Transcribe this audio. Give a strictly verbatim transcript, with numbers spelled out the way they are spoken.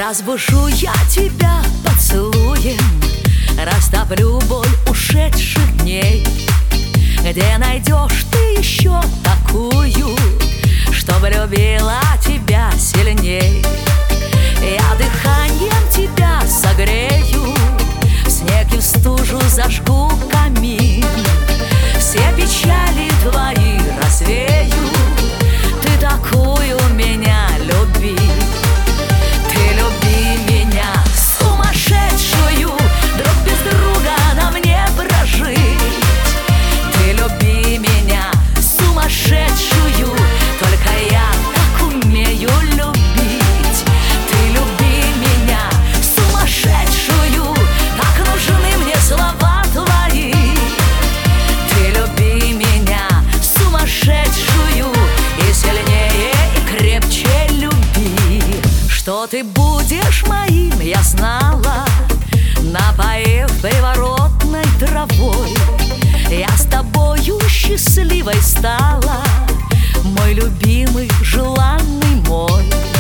Разбужу я тебя поцелуем, растоплю боль ушедших дней. Где найдешь ты еще такую, чтобы любила тебя сильней? Я дыханием тебя согрею, в снег и в стужу зажгу камин. Все печали твои развею, ты такую меня люби. Ты люби меня, сумасшедшую, друг без друга нам не прожить. Ты люби меня, сумасшедшую, только я так умею любить. Ты люби меня, сумасшедшую, так нужны мне слова твои. Ты люби меня, сумасшедшую, и сильнее, и крепче люби. Что ты будешь моим, я знала, напоив приворотной травой. Я с тобою счастливой стала, мой любимый, желанный мой.